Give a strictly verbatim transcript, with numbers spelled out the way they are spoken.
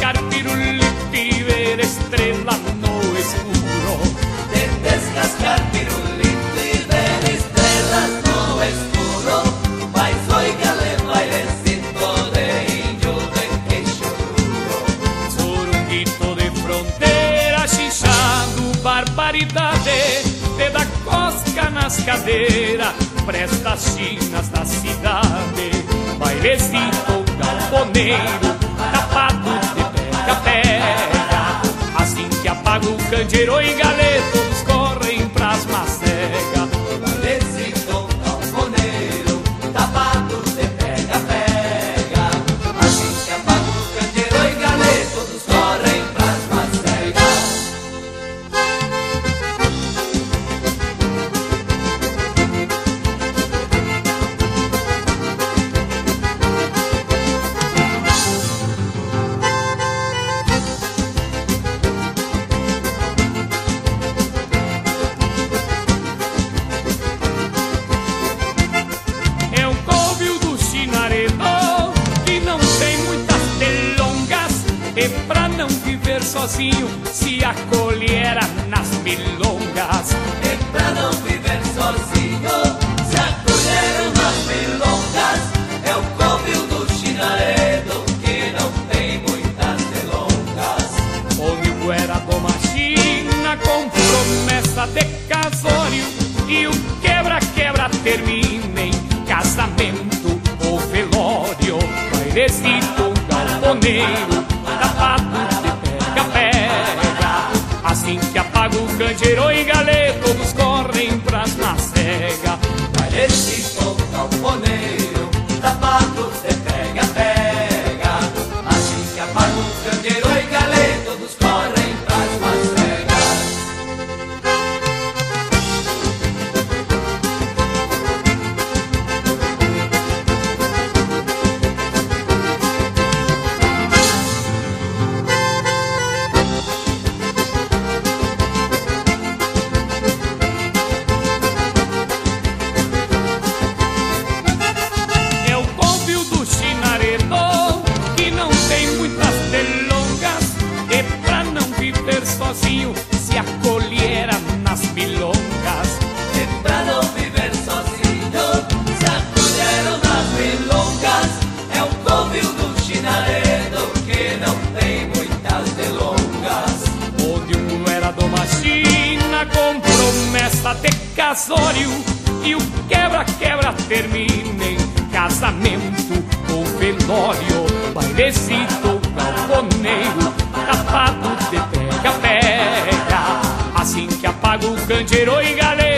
descascar pirulito e ver estrela no escuro. De descascar pirulito y ver estrellas no escuro. Mas óigale bailecito de indio de queixo duro. Sorunguito de fronteira, xixando barbaridade, te dá cosca nas cadeiras, presta chinas da cidade. Bailecito galponeiro, tapado de pega-pega. Assim que apaga o candeeiro e galê, todos correm pras macegas. Bailecito galponeiro, tapado de pega-pega. Assim que apaga o candeeiro e galê, todos correm pras macegas. É um covil do chinaredo que não tem muitas delongas, e pra não viver sozinho se acolhera nas milongas. E pra não viver sozinho, se acolheram nas milongas. É o covil do chinaredo que não tem muitas delongas. Onde o guera toma china com promessa de casório, e o quebra-quebra termina em casamento ou velório. Bailecito galponeiro, tapado de pega-pega. Assim que apaga o candeeiro e galê, todos correm pras macegas. Bailecito galponeiro, tapado de pega-pega. Assim que apaga o candeeiro e galê, todos correm pras macegas. É o covil do chinaredo que não tem muitas delongas, e pra não viver sozinho se acolhera nas milongas. E pra não viver sozinho, se acolheram nas milongas. É o covil do chinaredo que não tem muitas delongas. Onde um era doma china com promessa de casório, e o quebra-quebra termina em casamento ou velório. Bailecito galponeiro, tapado de pega-pega. Assim que apaga o candeeiro e galê,